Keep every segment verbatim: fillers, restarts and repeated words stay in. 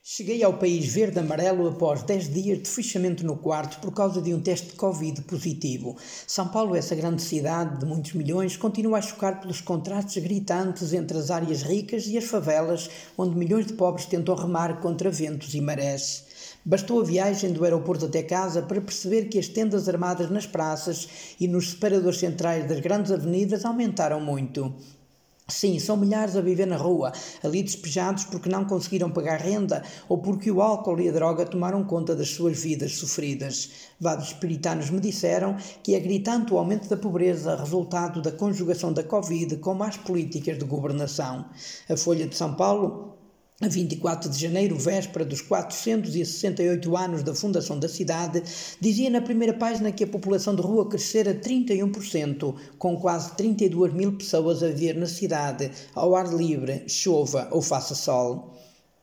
Cheguei ao país verde-amarelo após dez dias de fechamento no quarto por causa de um teste de Covid positivo. São Paulo, essa grande cidade de muitos milhões, continua a chocar pelos contrastes gritantes entre as áreas ricas e as favelas, onde milhões de pobres tentam remar contra ventos e marés. Bastou a viagem do aeroporto até casa para perceber que as tendas armadas nas praças e nos separadores centrais das grandes avenidas aumentaram muito. Sim, são milhares a viver na rua, ali despejados porque não conseguiram pagar renda ou porque o álcool e a droga tomaram conta das suas vidas sofridas. Vários puritanos me disseram que é gritante o aumento da pobreza, resultado da conjugação da Covid com más políticas de governação. A Folha de São Paulo, a vinte e quatro de janeiro, véspera dos quatrocentos e sessenta e oito anos da fundação da cidade, dizia na primeira página que a população de rua crescera trinta e um por cento, com quase trinta e duas mil pessoas a viver na cidade, ao ar livre, chova ou faça sol.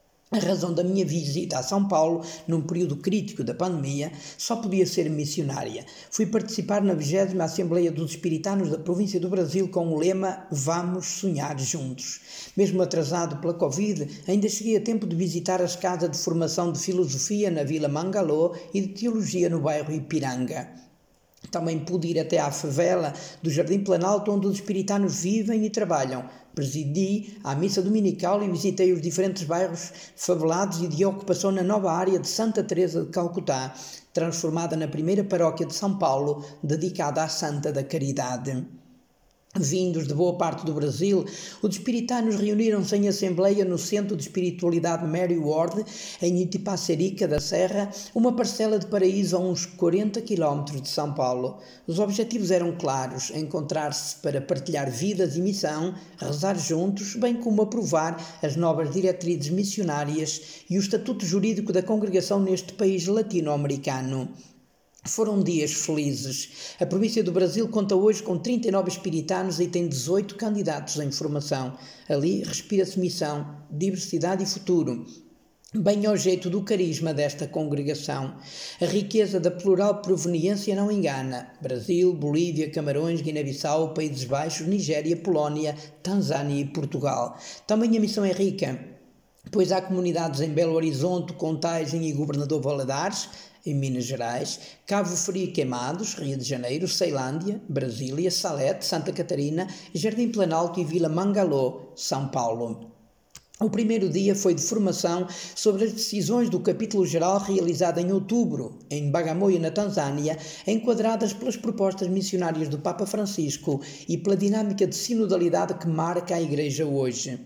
A razão da minha visita a São Paulo, num período crítico da pandemia, só podia ser missionária. Fui participar na vigésima Assembleia dos Espiritanos da Província do Brasil com o lema Vamos Sonhar Juntos. Mesmo atrasado pela Covid, ainda cheguei a tempo de visitar as casas de formação de filosofia na Vila Mangalô e de teologia no bairro Ipiranga. Também pude ir até à favela do Jardim Planalto, onde os espiritanos vivem e trabalham. Presidi à missa dominical e visitei os diferentes bairros favelados e de ocupação na nova área de Santa Teresa de Calcutá, transformada na primeira paróquia de São Paulo, dedicada à Santa da Caridade. Vindos de boa parte do Brasil, os espiritanos reuniram-se em assembleia no Centro de Espiritualidade Mary Ward, em Itapacerica da Serra, uma parcela de paraíso a uns quarenta quilómetros de São Paulo. Os objetivos eram claros: encontrar-se para partilhar vidas e missão, rezar juntos, bem como aprovar as novas diretrizes missionárias e o estatuto jurídico da congregação neste país latino-americano. Foram dias felizes. A província do Brasil conta hoje com trinta e nove espiritanos e tem dezoito candidatos em formação. Ali respira-se missão, diversidade e futuro. Bem ao jeito do carisma desta congregação. A riqueza da plural proveniência não engana. Brasil, Bolívia, Camarões, Guiné-Bissau, Países Baixos, Nigéria, Polónia, Tanzânia e Portugal. Também a missão é rica, pois há comunidades em Belo Horizonte, Contagem e Governador Valadares, em Minas Gerais, Cabo Frio e Queimados, Rio de Janeiro, Ceilândia, Brasília, Salete, Santa Catarina, Jardim Planalto e Vila Mangalô, São Paulo. O primeiro dia foi de formação sobre as decisões do capítulo geral realizado em outubro, em Bagamoyo, na Tanzânia, enquadradas pelas propostas missionárias do Papa Francisco e pela dinâmica de sinodalidade que marca a Igreja hoje.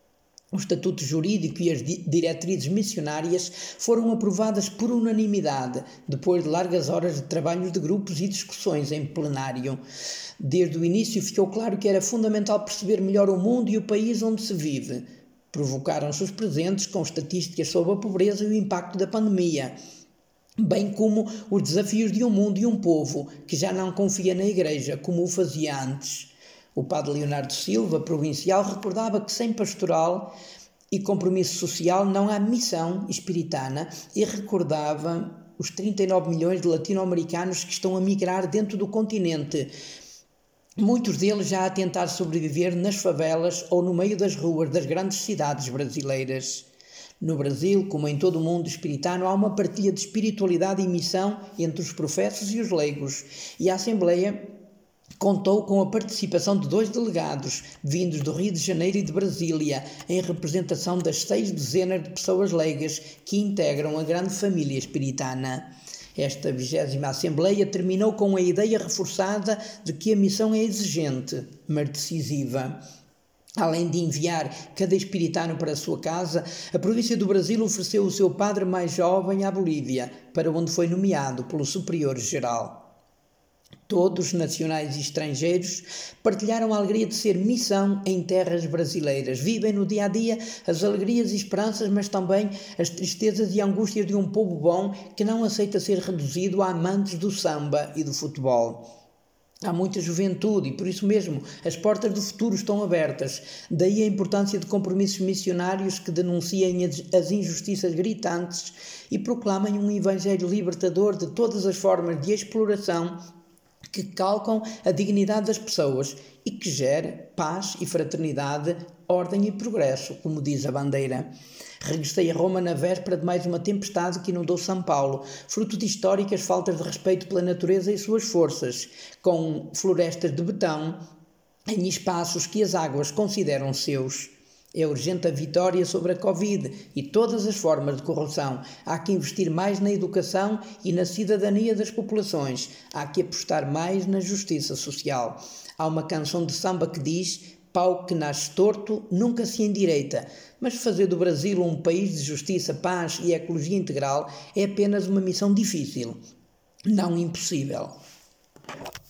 O estatuto jurídico e as diretrizes missionárias foram aprovadas por unanimidade, depois de largas horas de trabalhos de grupos e discussões em plenário. Desde o início ficou claro que era fundamental perceber melhor o mundo e o país onde se vive. Provocaram-se os presentes com estatísticas sobre a pobreza e o impacto da pandemia, bem como os desafios de um mundo e um povo que já não confia na Igreja como o fazia antes. O padre Leonardo Silva, provincial, recordava que sem pastoral e compromisso social não há missão espiritana e recordava os trinta e nove milhões de latino-americanos que estão a migrar dentro do continente, muitos deles já a tentar sobreviver nas favelas ou no meio das ruas das grandes cidades brasileiras. No Brasil, como em todo o mundo espiritano, há uma partilha de espiritualidade e missão entre os profetas e os leigos, e a Assembleia contou com a participação de dois delegados, vindos do Rio de Janeiro e de Brasília, em representação das seis dezenas de pessoas leigas que integram a grande família espiritana. Esta vigésima Assembleia terminou com a ideia reforçada de que a missão é exigente, mas decisiva. Além de enviar cada espiritano para a sua casa, a província do Brasil ofereceu o seu padre mais jovem à Bolívia, para onde foi nomeado pelo Superior-Geral. Todos, nacionais e estrangeiros, partilharam a alegria de ser missão em terras brasileiras. Vivem no dia a dia as alegrias e esperanças, mas também as tristezas e angústias de um povo bom que não aceita ser reduzido a amantes do samba e do futebol. Há muita juventude e, por isso mesmo, as portas do futuro estão abertas. Daí a importância de compromissos missionários que denunciem as injustiças gritantes e proclamem um evangelho libertador de todas as formas de exploração que calcam a dignidade das pessoas e que gere paz e fraternidade, ordem e progresso, como diz a bandeira. Regressei a Roma na véspera de mais uma tempestade que inundou São Paulo, fruto de históricas faltas de respeito pela natureza e suas forças, com florestas de betão em espaços que as águas consideram seus. É urgente a vitória sobre a Covid e todas as formas de corrupção. Há que investir mais na educação e na cidadania das populações. Há que apostar mais na justiça social. Há uma canção de samba que diz: pau que nasce torto nunca se endireita. Mas fazer do Brasil um país de justiça, paz e ecologia integral é apenas uma missão difícil, não impossível.